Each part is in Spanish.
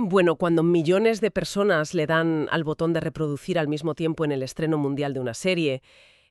Bueno, cuando millones de personas le dan al botón de reproducir al mismo tiempo en el estreno mundial de una serie,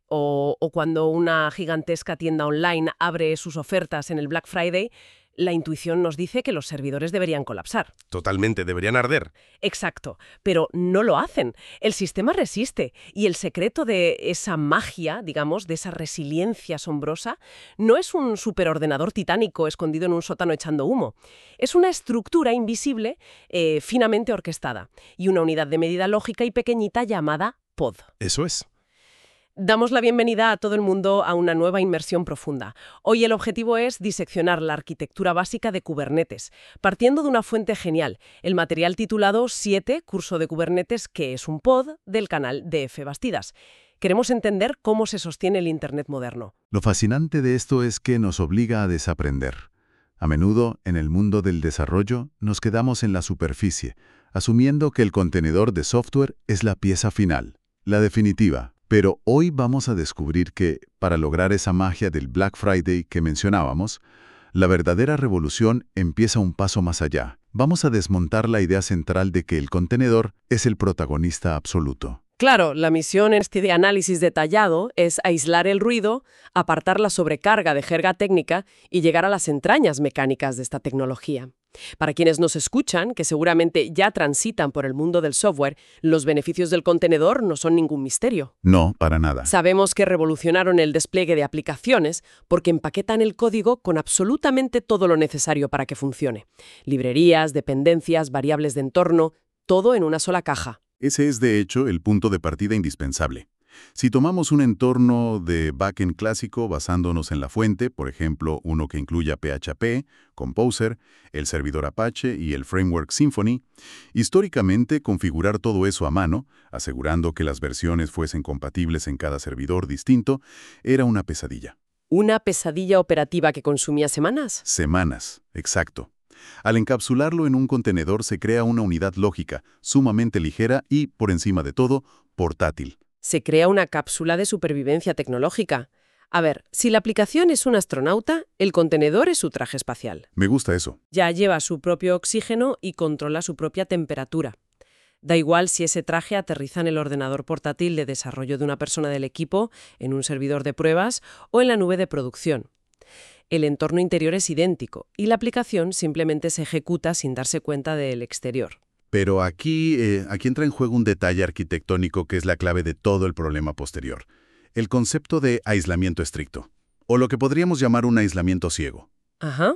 o cuando una gigantesca tienda online abre sus ofertas en el Black Friday, la intuición nos dice que los servidores deberían colapsar. Totalmente, deberían arder. Exacto, pero no lo hacen. El sistema resiste y el secreto de esa magia, digamos, de esa resiliencia asombrosa, no es un superordenador titánico escondido en un sótano echando humo. Es una estructura invisible, finamente orquestada, y una unidad de medida lógica y pequeñita llamada pod. Eso es. Damos la bienvenida a todo el mundo a una nueva inmersión profunda. Hoy el objetivo es diseccionar la arquitectura básica de Kubernetes, partiendo de una fuente genial, el material titulado 7, Curso de Kubernetes, que es un pod, del canal DF Bastidas. Queremos entender cómo se sostiene el Internet moderno. Lo fascinante de esto es que nos obliga a desaprender. A menudo, en el mundo del desarrollo, nos quedamos en la superficie, asumiendo que el contenedor de software es la pieza final, la definitiva. Pero hoy vamos a descubrir que, para lograr esa magia del Black Friday que mencionábamos, la verdadera revolución empieza un paso más allá. Vamos a desmontar la idea central de que el contenedor es el protagonista absoluto. Claro, la misión en este análisis detallado es aislar el ruido, apartar la sobrecarga de jerga técnica y llegar a las entrañas mecánicas de esta tecnología. Para quienes nos escuchan, que seguramente ya transitan por el mundo del software, los beneficios del contenedor no son ningún misterio. No, para nada. Sabemos que revolucionaron el despliegue de aplicaciones porque empaquetan el código con absolutamente todo lo necesario para que funcione. Librerías, dependencias, variables de entorno, todo en una sola caja. Ese es, de hecho, el punto de partida indispensable. Si tomamos un entorno de backend clásico basándonos en la fuente, por ejemplo, uno que incluya PHP, Composer, el servidor Apache y el framework Symfony, históricamente configurar todo eso a mano, asegurando que las versiones fuesen compatibles en cada servidor distinto, era una pesadilla. ¿Una pesadilla operativa que consumía semanas? Semanas, exacto. Al encapsularlo en un contenedor se crea una unidad lógica, sumamente ligera y, por encima de todo, portátil. Se crea una cápsula de supervivencia tecnológica. A ver, si la aplicación es un astronauta, el contenedor es su traje espacial. Me gusta eso. Ya lleva su propio oxígeno y controla su propia temperatura. Da igual si ese traje aterriza en el ordenador portátil de desarrollo de una persona del equipo, en un servidor de pruebas o en la nube de producción. El entorno interior es idéntico y la aplicación simplemente se ejecuta sin darse cuenta del exterior. Pero aquí entra en juego un detalle arquitectónico que es la clave de todo el problema posterior. El concepto de aislamiento estricto, o lo que podríamos llamar un aislamiento ciego. Ajá.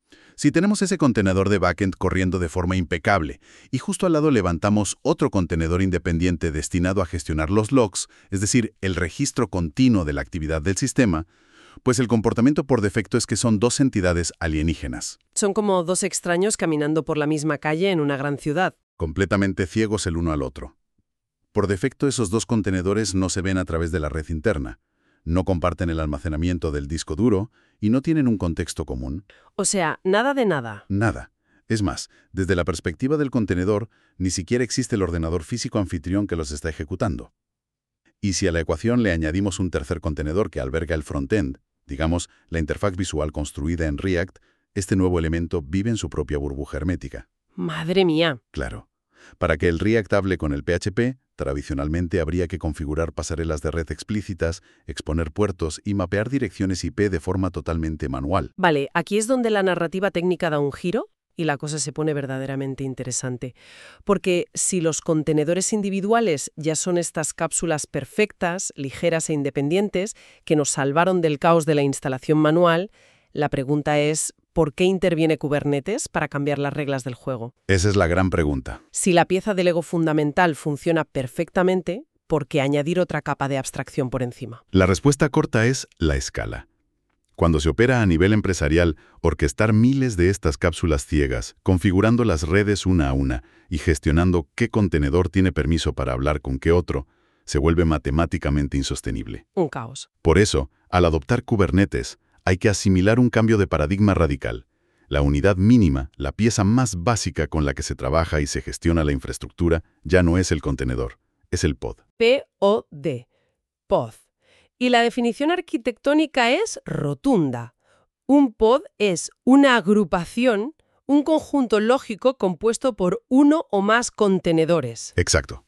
Si tenemos ese contenedor de backend corriendo de forma impecable y justo al lado levantamos otro contenedor independiente destinado a gestionar los logs, es decir, el registro continuo de la actividad del sistema, pues el comportamiento por defecto es que son dos entidades alienígenas. Son como dos extraños caminando por la misma calle en una gran ciudad. Completamente ciegos el uno al otro. Por defecto, esos dos contenedores no se ven a través de la red interna, no comparten el almacenamiento del disco duro y no tienen un contexto común. O sea, nada de nada. Nada. Es más, desde la perspectiva del contenedor, ni siquiera existe el ordenador físico anfitrión que los está ejecutando. Y si a la ecuación le añadimos un tercer contenedor que alberga el frontend, digamos, la interfaz visual construida en React, este nuevo elemento vive en su propia burbuja hermética. ¡Madre mía! Claro. Para que el React hable con el PHP, tradicionalmente habría que configurar pasarelas de red explícitas, exponer puertos y mapear direcciones IP de forma totalmente manual. Vale, aquí es donde la narrativa técnica da un giro y la cosa se pone verdaderamente interesante. Porque si los contenedores individuales ya son estas cápsulas perfectas, ligeras e independientes, que nos salvaron del caos de la instalación manual, la pregunta es, ¿por qué interviene Kubernetes para cambiar las reglas del juego? Esa es la gran pregunta. Si la pieza de Lego fundamental funciona perfectamente, ¿por qué añadir otra capa de abstracción por encima? La respuesta corta es la escala. Cuando se opera a nivel empresarial, orquestar miles de estas cápsulas ciegas, configurando las redes una a una y gestionando qué contenedor tiene permiso para hablar con qué otro, se vuelve matemáticamente insostenible. Un caos. Por eso, al adoptar Kubernetes, hay que asimilar un cambio de paradigma radical. La unidad mínima, la pieza más básica con la que se trabaja y se gestiona la infraestructura, ya no es el contenedor, es el pod. P-O-D. Pod. Y la definición arquitectónica es rotunda. Un pod es una agrupación, Un conjunto lógico compuesto por uno o más contenedores. Exacto.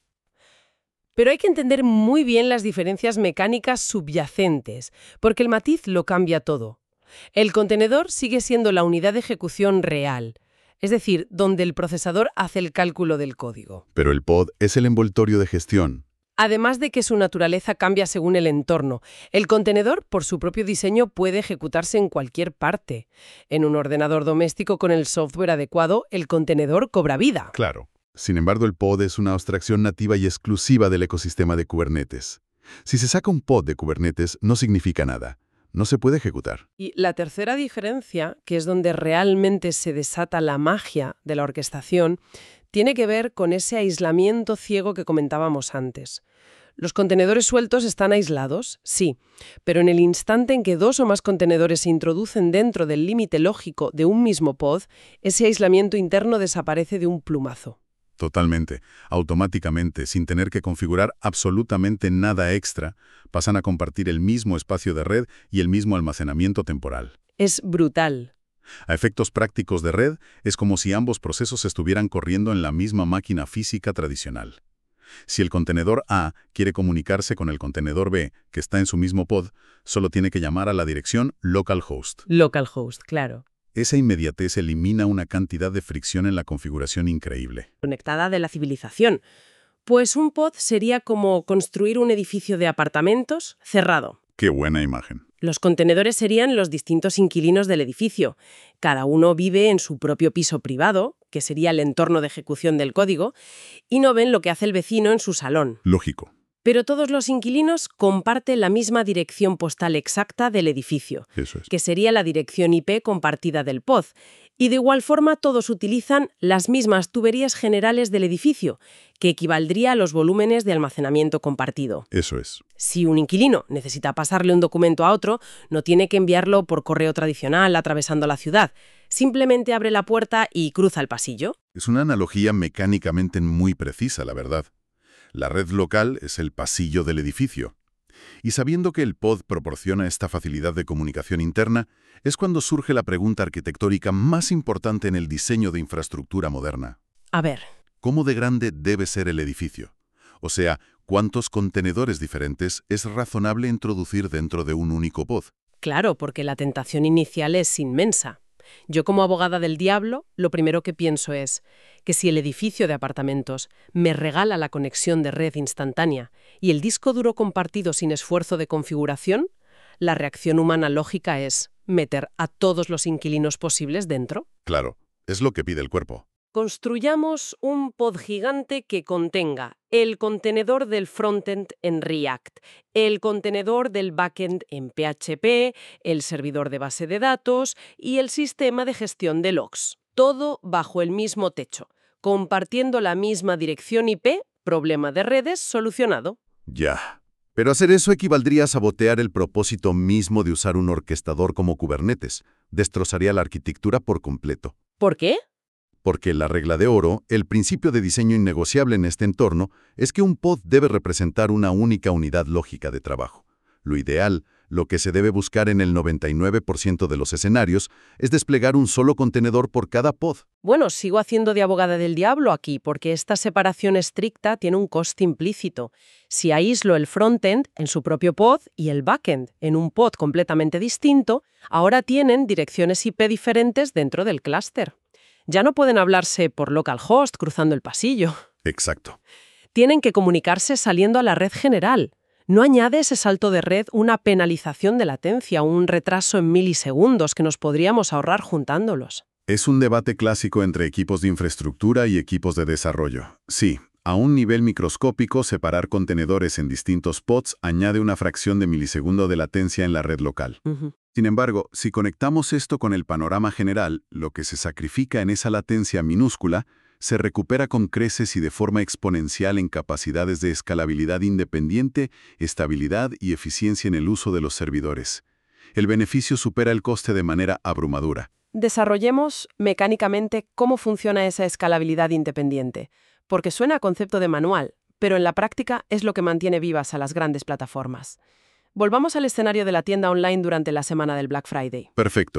Pero hay que entender muy bien las diferencias mecánicas subyacentes, porque el matiz lo cambia todo. El contenedor sigue siendo la unidad de ejecución real, es decir, donde el procesador hace el cálculo del código. Pero el pod es el envoltorio de gestión. Además de que su naturaleza cambia según el entorno, el contenedor, por su propio diseño, puede ejecutarse en cualquier parte. En un ordenador doméstico con el software adecuado, el contenedor cobra vida. Claro. Sin embargo, el pod es una abstracción nativa y exclusiva del ecosistema de Kubernetes. Si se saca un pod de Kubernetes, no significa nada. No se puede ejecutar. Y la tercera diferencia, que es donde realmente se desata la magia de la orquestación, tiene que ver con ese aislamiento ciego que comentábamos antes. Los contenedores sueltos están aislados, sí, pero en el instante en que dos o más contenedores se introducen dentro del límite lógico de un mismo pod, ese aislamiento interno desaparece de un plumazo. Totalmente. Automáticamente, sin tener que configurar absolutamente nada extra, pasan a compartir el mismo espacio de red y el mismo almacenamiento temporal. Es brutal. A efectos prácticos de red, es como si ambos procesos estuvieran corriendo en la misma máquina física tradicional. Si el contenedor A quiere comunicarse con el contenedor B, que está en su mismo pod, solo tiene que llamar a la dirección localhost. Localhost, claro. Esa inmediatez elimina una cantidad de fricción en la configuración increíble. Conectada de la civilización. Pues un pod sería como construir un edificio de apartamentos cerrado. ¡Qué buena imagen! Los contenedores serían los distintos inquilinos del edificio. Cada uno vive en su propio piso privado, que sería el entorno de ejecución del código, y no ven lo que hace el vecino en su salón. Lógico. Pero todos los inquilinos comparten la misma dirección postal exacta del edificio, Eso es. que sería la dirección IP compartida del pod. Y de igual forma todos utilizan las mismas tuberías generales del edificio, que equivaldría a los volúmenes de almacenamiento compartido. Eso es. Si un inquilino necesita pasarle un documento a otro, no tiene que enviarlo por correo tradicional atravesando la ciudad. Simplemente abre la puerta y cruza el pasillo. Es una analogía mecánicamente muy precisa, la verdad. La red local es el pasillo del edificio. Y sabiendo que el pod proporciona esta facilidad de comunicación interna, es cuando surge la pregunta arquitectónica más importante en el diseño de infraestructura moderna. A ver. ¿Cómo de grande debe ser el edificio? O sea, ¿cuántos contenedores diferentes es razonable introducir dentro de un único pod? Claro, porque la tentación inicial es inmensa. Yo como abogada del diablo, lo primero que pienso es que si el edificio de apartamentos me regala la conexión de red instantánea y el disco duro compartido sin esfuerzo de configuración, la reacción humana lógica es meter a todos los inquilinos posibles dentro. Claro, es lo que pide el cuerpo. Construyamos un pod gigante que contenga el contenedor del frontend en React, el contenedor del backend en PHP, el servidor de base de datos y el sistema de gestión de logs. Todo bajo el mismo techo, compartiendo la misma dirección IP, problema de redes solucionado. Ya. Pero hacer eso equivaldría a sabotear el propósito mismo de usar un orquestador como Kubernetes. Destrozaría la arquitectura por completo. ¿Por qué? Porque la regla de oro, el principio de diseño innegociable en este entorno, es que un pod debe representar una única unidad lógica de trabajo. Lo ideal, lo que se debe buscar en el 99% de los escenarios, es desplegar un solo contenedor por cada pod. Bueno, sigo haciendo de abogada del diablo aquí, porque esta separación estricta tiene un coste implícito. Si aíslo el frontend en su propio pod y el backend en un pod completamente distinto, ahora tienen direcciones IP diferentes dentro del clúster. Ya no pueden hablarse por localhost cruzando el pasillo. Exacto. Tienen que comunicarse saliendo a la red general. ¿No añade ese salto de red una penalización de latencia, un retraso en milisegundos que nos podríamos ahorrar juntándolos? Es un debate clásico entre equipos de infraestructura y equipos de desarrollo. Sí, a un nivel microscópico, separar contenedores en distintos pods añade una fracción de milisegundo de latencia en la red local. Sin embargo, si conectamos esto con el panorama general, lo que se sacrifica en esa latencia minúscula se recupera con creces y de forma exponencial en capacidades de escalabilidad independiente, estabilidad y eficiencia en el uso de los servidores. El beneficio supera el coste de manera abrumadora. Desarrollemos mecánicamente cómo funciona esa escalabilidad independiente, porque suena a concepto de manual, pero en la práctica es lo que mantiene vivas a las grandes plataformas. Volvamos al escenario de la tienda online durante la semana del Black Friday. Perfecto.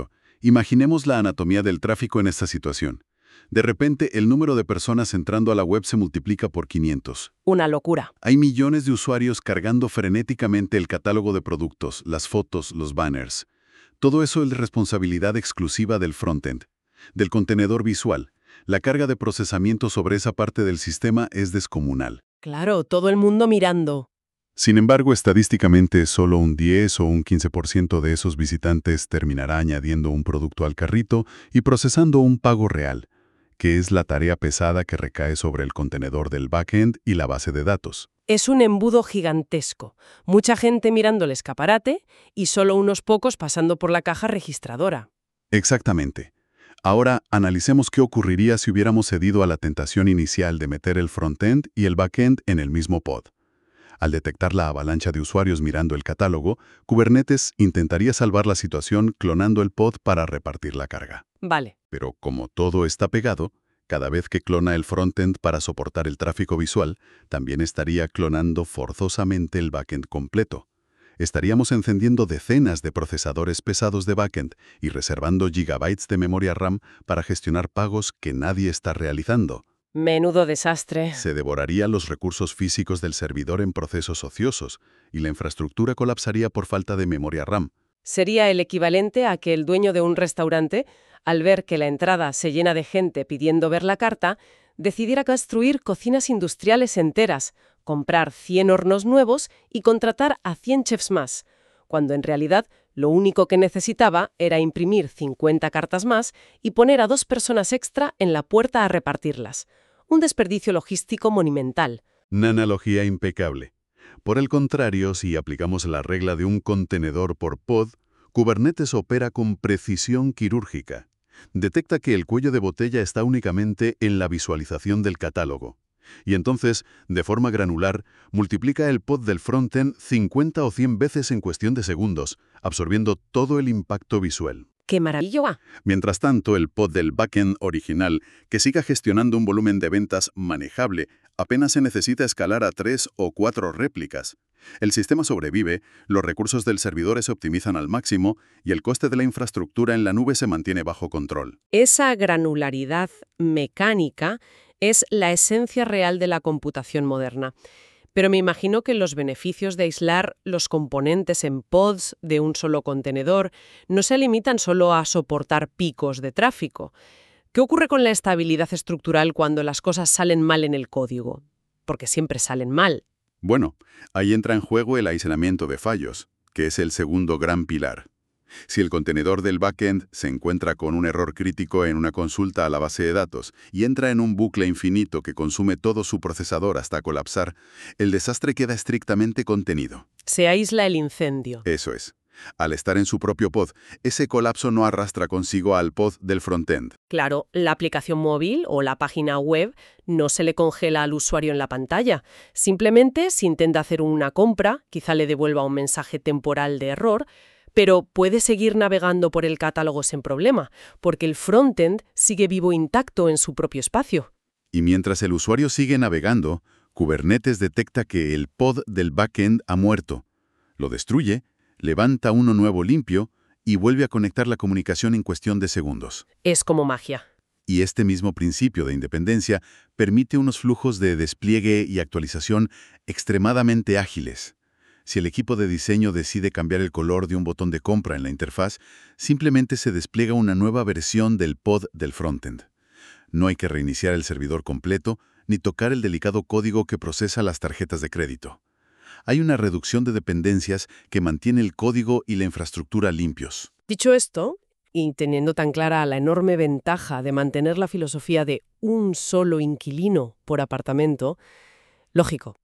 Imaginemos la anatomía del tráfico en esta situación. De repente, el número de personas entrando a la web se multiplica por 500. Una locura. Hay millones de usuarios cargando frenéticamente el catálogo de productos, las fotos, los banners. Todo eso es responsabilidad exclusiva del frontend, del contenedor visual. La carga de procesamiento sobre esa parte del sistema es descomunal. Claro, todo el mundo mirando. Sin embargo, estadísticamente, solo un 10 o un 15% de esos visitantes terminará añadiendo un producto al carrito y procesando un pago real, que es la tarea pesada que recae sobre el contenedor del backend y la base de datos. Es un embudo gigantesco. Mucha gente mirando el escaparate y solo unos pocos pasando por la caja registradora. Exactamente. Ahora, analicemos qué ocurriría si hubiéramos cedido a la tentación inicial de meter el frontend y el backend en el mismo pod. Al detectar la avalancha de usuarios mirando el catálogo, Kubernetes intentaría salvar la situación clonando el pod para repartir la carga. Vale. Pero como todo está pegado, cada vez que clona el frontend para soportar el tráfico visual, también estaría clonando forzosamente el backend completo. Estaríamos encendiendo decenas de procesadores pesados de backend y reservando gigabytes de memoria RAM para gestionar pagos que nadie está realizando. Menudo desastre. Se devoraría los recursos físicos del servidor en procesos ociosos y la infraestructura colapsaría por falta de memoria RAM. Sería el equivalente a que el dueño de un restaurante, al ver que la entrada se llena de gente pidiendo ver la carta, decidiera construir cocinas industriales enteras, comprar 100 hornos nuevos y contratar a 100 chefs más, cuando en realidad lo único que necesitaba era imprimir 50 cartas más y poner a 2 personas extra en la puerta a repartirlas. Un desperdicio logístico monumental. Una analogía impecable. Por el contrario, si aplicamos la regla de un contenedor por pod, Kubernetes opera con precisión quirúrgica. Detecta que el cuello de botella está únicamente en la visualización del catálogo. Y entonces, de forma granular, multiplica el pod del frontend 50 o 100 veces en cuestión de segundos, absorbiendo todo el impacto visual. ¡Qué maravilla! Mientras tanto, el pod del backend original, que siga gestionando un volumen de ventas manejable, apenas se necesita escalar a 3 o 4 réplicas. El sistema sobrevive, los recursos del servidor se optimizan al máximo y el coste de la infraestructura en la nube se mantiene bajo control. Esa granularidad mecánica es la esencia real de la computación moderna. Pero me imagino que los beneficios de aislar los componentes en pods de un solo contenedor no se limitan solo a soportar picos de tráfico. ¿Qué ocurre con la estabilidad estructural cuando las cosas salen mal en el código? Porque siempre salen mal. Bueno, ahí entra en juego el aislamiento de fallos, que es el segundo gran pilar. Si el contenedor del backend se encuentra con un error crítico en una consulta a la base de datos y entra en un bucle infinito que consume todo su procesador hasta colapsar, el desastre queda estrictamente contenido. Se aísla el incendio. Eso es. Al estar en su propio pod, ese colapso no arrastra consigo al pod del frontend. Claro, la aplicación móvil o la página web no se le congela al usuario en la pantalla. Simplemente, si intenta hacer una compra, quizá le devuelva un mensaje temporal de error, pero puede seguir navegando por el catálogo sin problema, porque el frontend sigue vivo intacto en su propio espacio. Y mientras el usuario sigue navegando, Kubernetes detecta que el pod del backend ha muerto. Lo destruye, levanta uno nuevo limpio y vuelve a conectar la comunicación en cuestión de segundos. Es como magia. Y este mismo principio de independencia permite unos flujos de despliegue y actualización extremadamente ágiles. Si el equipo de diseño decide cambiar el color de un botón de compra en la interfaz, simplemente se despliega una nueva versión del pod del frontend. No hay que reiniciar el servidor completo ni tocar el delicado código que procesa las tarjetas de crédito. Hay una reducción de dependencias que mantiene el código y la infraestructura limpios. Dicho esto, y teniendo tan clara la enorme ventaja de mantener la filosofía de un solo inquilino por apartamento, lógico.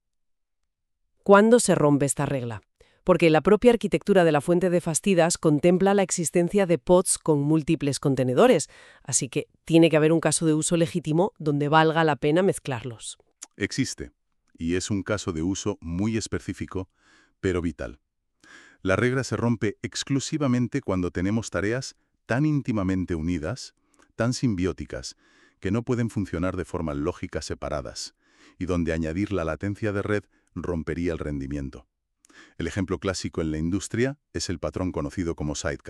¿Cuándo se rompe esta regla? Porque la propia arquitectura de la fuente de Fastidas contempla la existencia de pods con múltiples contenedores, así que tiene que haber un caso de uso legítimo donde valga la pena mezclarlos. Existe, y es un caso de uso muy específico, pero vital. La regla se rompe exclusivamente cuando tenemos tareas tan íntimamente unidas, tan simbióticas, que no pueden funcionar de forma lógica separadas, y donde añadir la latencia de red rompería el rendimiento. El ejemplo clásico en la industria es el patrón conocido como sidecar.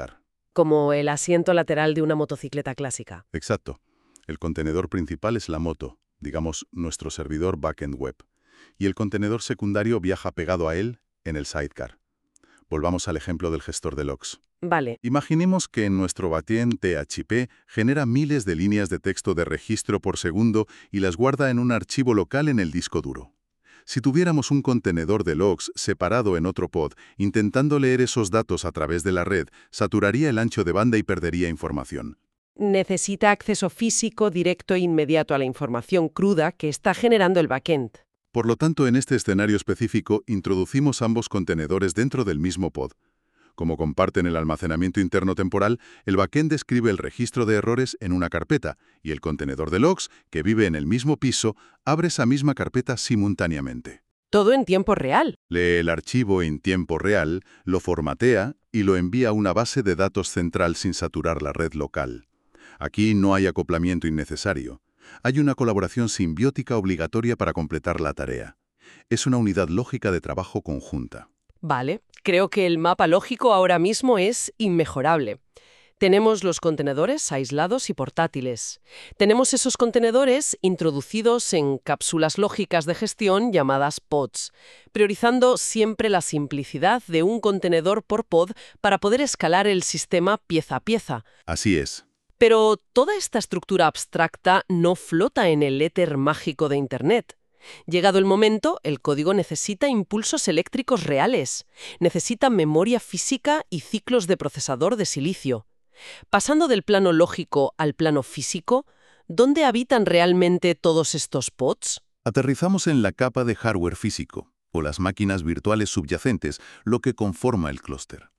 como el asiento lateral de una motocicleta clásica. Exacto. El contenedor principal es la moto, digamos nuestro servidor backend web, y el contenedor secundario viaja pegado a él en el sidecar. Volvamos al ejemplo del gestor de logs. Vale, Imaginemos que en nuestro backend PHP genera miles de líneas de texto de registro por segundo y las guarda en un archivo local en el disco duro. Si tuviéramos un contenedor de logs separado en otro pod, intentando leer esos datos a través de la red, saturaría el ancho de banda y perdería información. necesita acceso físico directo e inmediato a la información cruda que está generando el backend. Por lo tanto, en este escenario específico, introducimos ambos contenedores dentro del mismo pod. Como comparten el almacenamiento interno temporal, el backend describe el registro de errores en una carpeta y el contenedor de logs, que vive en el mismo piso, abre esa misma carpeta simultáneamente. Todo en tiempo real. Lee el archivo en tiempo real, lo formatea y lo envía a una base de datos central sin saturar la red local. Aquí no hay acoplamiento innecesario. Hay una colaboración simbiótica obligatoria para completar la tarea. Es una unidad lógica de trabajo conjunta. Vale, creo que el mapa lógico ahora mismo es inmejorable. Tenemos los contenedores aislados y portátiles. Tenemos esos contenedores introducidos en cápsulas lógicas de gestión llamadas pods, priorizando siempre la simplicidad de un contenedor por pod para poder escalar el sistema pieza a pieza. Así es. Pero toda esta estructura abstracta no flota en el éter mágico de Internet. Llegado el momento, el código necesita impulsos eléctricos reales, necesita memoria física y ciclos de procesador de silicio. Pasando del plano lógico al plano físico, ¿dónde habitan realmente todos estos pods? Aterrizamos en la capa de hardware físico, o las máquinas virtuales subyacentes, lo que conforma el clúster.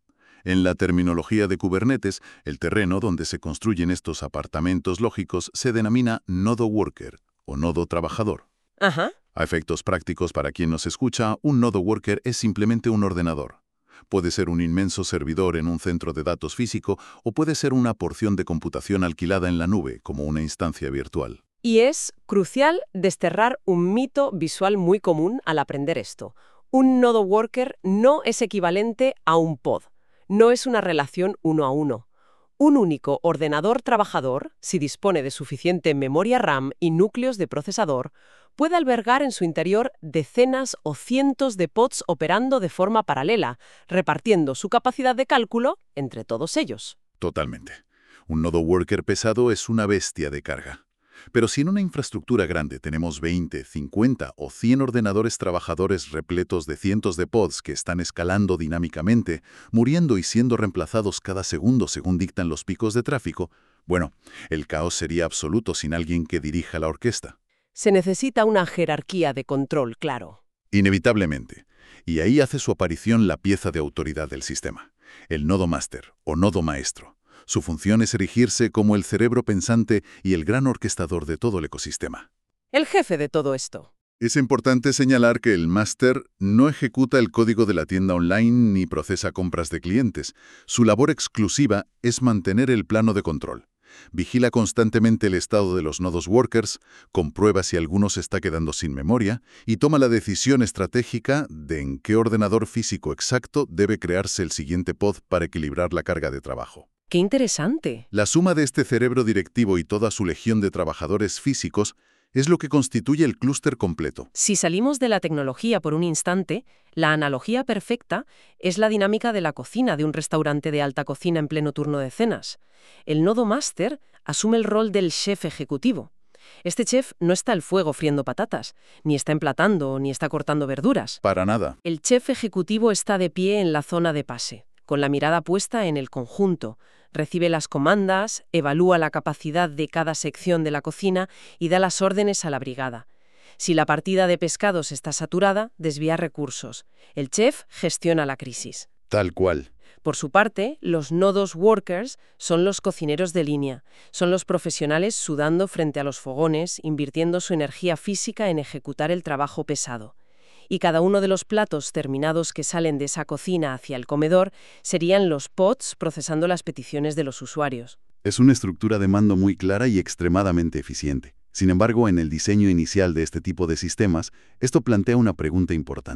En la terminología de Kubernetes, el terreno donde se construyen estos apartamentos lógicos se denomina nodo worker o nodo trabajador. Ajá. A efectos prácticos para quien nos escucha, un nodo worker es simplemente un ordenador. Puede ser un inmenso servidor en un centro de datos físico o puede ser una porción de computación alquilada en la nube, como una instancia virtual. Y es crucial desterrar un mito visual muy común al aprender esto. Un nodo worker no es equivalente a un pod. No es una relación uno a uno. Un único ordenador trabajador, si dispone de suficiente memoria RAM y núcleos de procesador, puede albergar en su interior decenas o cientos de pods operando de forma paralela, repartiendo su capacidad de cálculo entre todos ellos. Totalmente. Un nodo worker pesado es una bestia de carga. Pero si en una infraestructura grande tenemos 20, 50 o 100 ordenadores trabajadores repletos de cientos de pods que están escalando dinámicamente, muriendo y siendo reemplazados cada segundo según dictan los picos de tráfico, bueno, el caos sería absoluto sin alguien que dirija la orquesta. Se necesita una jerarquía de control, claro. Inevitablemente. Y ahí hace su aparición la pieza de autoridad del sistema, el nodo máster o nodo maestro. Su función es erigirse como el cerebro pensante y el gran orquestador de todo el ecosistema. El jefe de todo esto. Es importante señalar que el máster no ejecuta el código de la tienda online ni procesa compras de clientes. Su labor exclusiva es mantener el plano de control. Vigila constantemente el estado de los nodos workers, comprueba si alguno se está quedando sin memoria y toma la decisión estratégica de en qué ordenador físico exacto debe crearse el siguiente pod para equilibrar la carga de trabajo. ¡Qué interesante! La suma de este cerebro directivo y toda su legión de trabajadores físicos es lo que constituye el clúster completo. Si salimos de la tecnología por un instante, la analogía perfecta es la dinámica de la cocina de un restaurante de alta cocina en pleno turno de cenas. El nodo máster asume el rol del chef ejecutivo. Este chef no está al fuego friendo patatas, ni está emplatando, ni está cortando verduras. Para nada. El chef ejecutivo está de pie en la zona de pase, con la mirada puesta en el conjunto. Recibe las comandas, evalúa la capacidad de cada sección de la cocina y da las órdenes a la brigada. Si la partida de pescados está saturada, desvía recursos. El chef gestiona la crisis. Tal cual. Por su parte, los nodos workers son los cocineros de línea. Son los profesionales sudando frente a los fogones, invirtiendo su energía física en ejecutar el trabajo pesado. Y cada uno de los platos terminados que salen de esa cocina hacia el comedor serían los pods procesando las peticiones de los usuarios. Es una estructura de mando muy clara y extremadamente eficiente. Sin embargo, en el diseño inicial de este tipo de sistemas, esto plantea una pregunta importante.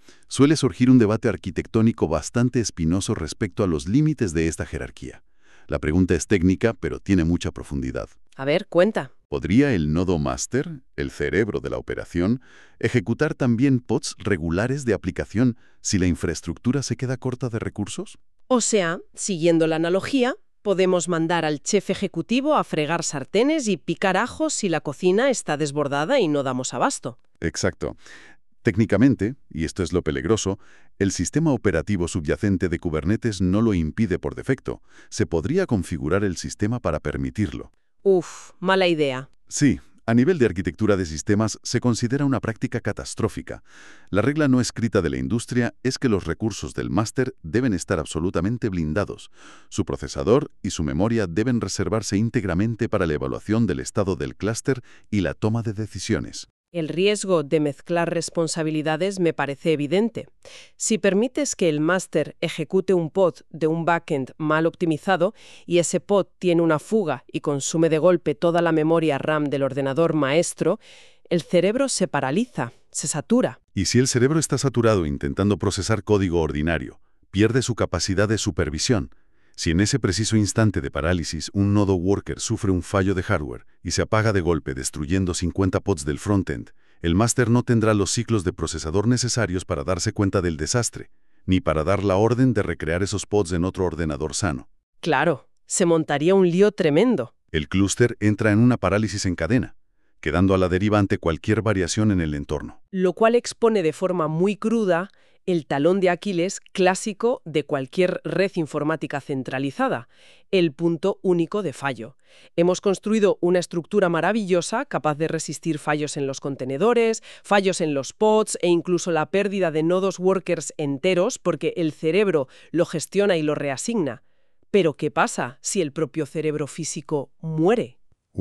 suele surgir un debate arquitectónico bastante espinoso respecto a los límites de esta jerarquía. La pregunta es técnica, pero tiene mucha profundidad. A ver, cuenta. ¿Podría el nodo máster, el cerebro de la operación, ejecutar también pods regulares de aplicación si la infraestructura se queda corta de recursos? O sea, siguiendo la analogía, podemos mandar al chef ejecutivo a fregar sartenes y picar ajos si la cocina está desbordada y no damos abasto. Exacto. Técnicamente, y esto es lo peligroso, el sistema operativo subyacente de Kubernetes no lo impide por defecto. Se podría configurar el sistema para permitirlo. Uf, mala idea. Sí, a nivel de arquitectura de sistemas se considera una práctica catastrófica. La regla no escrita de la industria es que los recursos del máster deben estar absolutamente blindados. Su procesador y su memoria deben reservarse íntegramente para la evaluación del estado del clúster y la toma de decisiones. El riesgo de mezclar responsabilidades me parece evidente. Si permites que el máster ejecute un pod de un backend mal optimizado y ese pod tiene una fuga y consume de golpe toda la memoria RAM del ordenador maestro, el cerebro se paraliza, se satura. Y si el cerebro está saturado intentando procesar código ordinario, pierde su capacidad de supervisión. Si en ese preciso instante de parálisis un nodo worker sufre un fallo de hardware y se apaga de golpe destruyendo 50 pods del frontend, el máster no tendrá los ciclos de procesador necesarios para darse cuenta del desastre, ni para dar la orden de recrear esos pods en otro ordenador sano. Claro, se montaría un lío tremendo. El clúster entra en una parálisis en cadena, quedando a la deriva ante cualquier variación en el entorno. Lo cual expone de forma muy cruda el talón de Aquiles clásico de cualquier red informática centralizada, el punto único de fallo. Hemos construido una estructura maravillosa capaz de resistir fallos en los contenedores, fallos en los pods e incluso la pérdida de nodos workers enteros porque el cerebro lo gestiona y lo reasigna. Pero ¿qué pasa si el propio cerebro físico muere?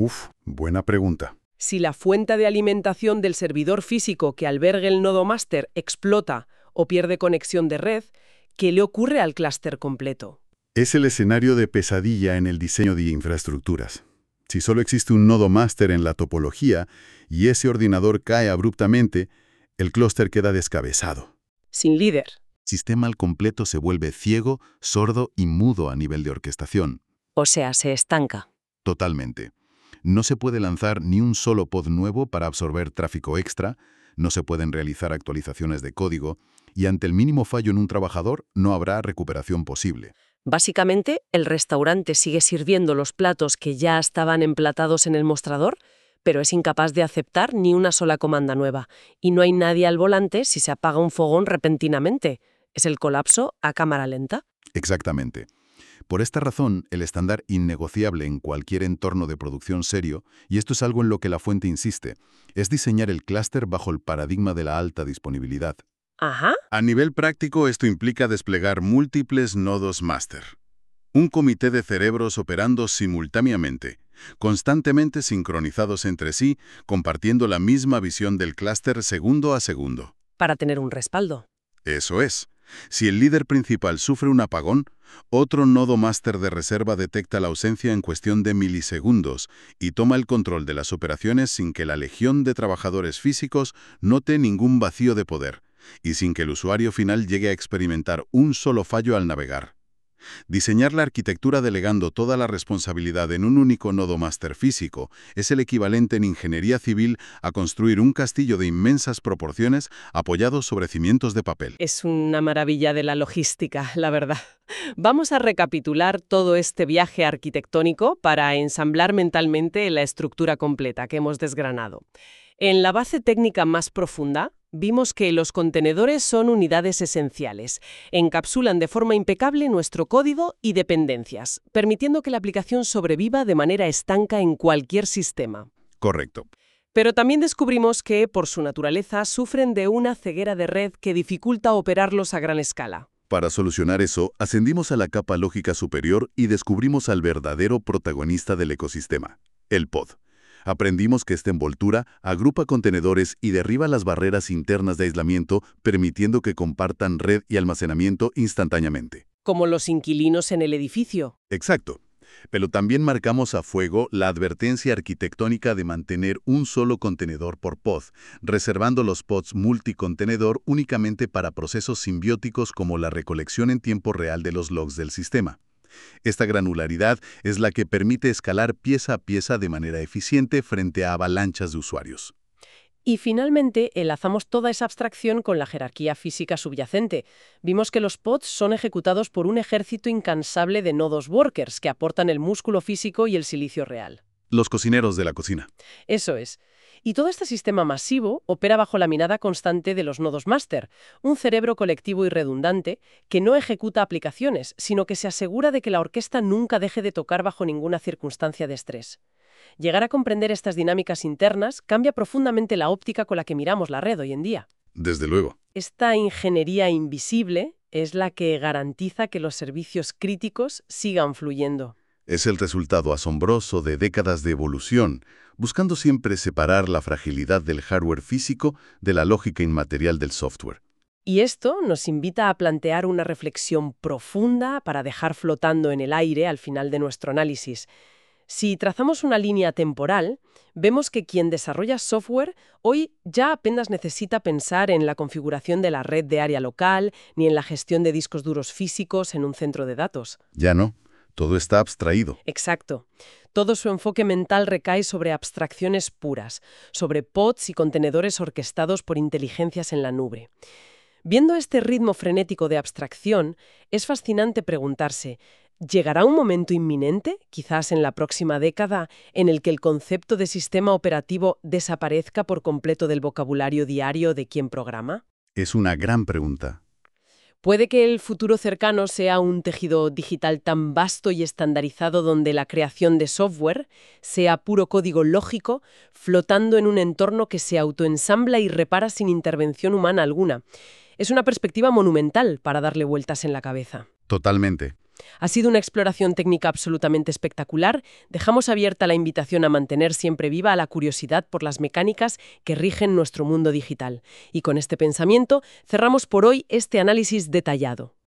Buena pregunta. Si la fuente de alimentación del servidor físico que albergue el nodo máster explota o pierde conexión de red, ¿qué le ocurre al clúster completo? Es el escenario de pesadilla en el diseño de infraestructuras. Si solo existe un nodo máster en la topología y ese ordenador cae abruptamente, el clúster queda descabezado. Sin líder. El sistema al completo se vuelve ciego, sordo y mudo a nivel de orquestación. O sea, se estanca. Totalmente. No se puede lanzar ni un solo pod nuevo para absorber tráfico extra, no se pueden realizar actualizaciones de código, y ante el mínimo fallo en un trabajador no habrá recuperación posible. Básicamente, el restaurante sigue sirviendo los platos que ya estaban emplatados en el mostrador, pero es incapaz de aceptar ni una sola comanda nueva, y no hay nadie al volante si se apaga un fogón repentinamente. Es el colapso a cámara lenta. Exactamente. Por esta razón, el estándar innegociable en cualquier entorno de producción serio, y esto es algo en lo que la fuente insiste, es diseñar el clúster bajo el paradigma de la alta disponibilidad. Ajá. A nivel práctico, esto implica desplegar múltiples nodos máster. Un comité de cerebros operando simultáneamente, constantemente sincronizados entre sí, compartiendo la misma visión del clúster segundo a segundo. Para tener un respaldo. Eso es. Si el líder principal sufre un apagón, otro nodo máster de reserva detecta la ausencia en cuestión de milisegundos y toma el control de las operaciones sin que la legión de trabajadores físicos note ningún vacío de poder y sin que el usuario final llegue a experimentar un solo fallo al navegar. Diseñar la arquitectura delegando toda la responsabilidad en un único nodo máster físico es el equivalente en ingeniería civil a construir un castillo de inmensas proporciones apoyado sobre cimientos de papel. Es una maravilla de la logística, la verdad. Vamos a recapitular todo este viaje arquitectónico para ensamblar mentalmente la estructura completa que hemos desgranado. En la base técnica más profunda, vimos que los contenedores son unidades esenciales. Encapsulan de forma impecable nuestro código y dependencias, permitiendo que la aplicación sobreviva de manera estanca en cualquier sistema. Correcto. Pero también descubrimos que, por su naturaleza, sufren de una ceguera de red que dificulta operarlos a gran escala. Para solucionar eso, ascendimos a la capa lógica superior y descubrimos al verdadero protagonista del ecosistema, el pod. Aprendimos que esta envoltura agrupa contenedores y derriba las barreras internas de aislamiento, permitiendo que compartan red y almacenamiento instantáneamente. Como los inquilinos en el edificio. Exacto. Pero también marcamos a fuego la advertencia arquitectónica de mantener un solo contenedor por pod, reservando los pods multicontenedor únicamente para procesos simbióticos como la recolección en tiempo real de los logs del sistema. Esta granularidad es la que permite escalar pieza a pieza de manera eficiente frente a avalanchas de usuarios. Y finalmente, enlazamos toda esa abstracción con la jerarquía física subyacente. Vimos que los pods son ejecutados por un ejército incansable de nodos workers que aportan el músculo físico y el silicio real. Los cocineros de la cocina. Eso es. Y todo este sistema masivo opera bajo la mirada constante de los nodos máster, un cerebro colectivo y redundante que no ejecuta aplicaciones, sino que se asegura de que la orquesta nunca deje de tocar bajo ninguna circunstancia de estrés. Llegar a comprender estas dinámicas internas cambia profundamente la óptica con la que miramos la red hoy en día. Desde luego. Esta ingeniería invisible es la que garantiza que los servicios críticos sigan fluyendo. Es el resultado asombroso de décadas de evolución, buscando siempre separar la fragilidad del hardware físico de la lógica inmaterial del software. Y esto nos invita a plantear una reflexión profunda para dejar flotando en el aire al final de nuestro análisis. Si trazamos una línea temporal, vemos que quien desarrolla software hoy ya apenas necesita pensar en la configuración de la red de área local ni en la gestión de discos duros físicos en un centro de datos. Ya no, todo está abstraído. Exacto. Todo su enfoque mental recae sobre abstracciones puras, sobre pods y contenedores orquestados por inteligencias en la nube. Viendo este ritmo frenético de abstracción, es fascinante preguntarse, ¿llegará un momento inminente, quizás en la próxima década, en el que el concepto de sistema operativo desaparezca por completo del vocabulario diario de quien programa? Es una gran pregunta. Puede que el futuro cercano sea un tejido digital tan vasto y estandarizado donde la creación de software sea puro código lógico, flotando en un entorno que se autoensambla y repara sin intervención humana alguna. Es una perspectiva monumental para darle vueltas en la cabeza. Totalmente. Ha sido una exploración técnica absolutamente espectacular. Dejamos abierta la invitación a mantener siempre viva la curiosidad por las mecánicas que rigen nuestro mundo digital. Y con este pensamiento cerramos por hoy este análisis detallado.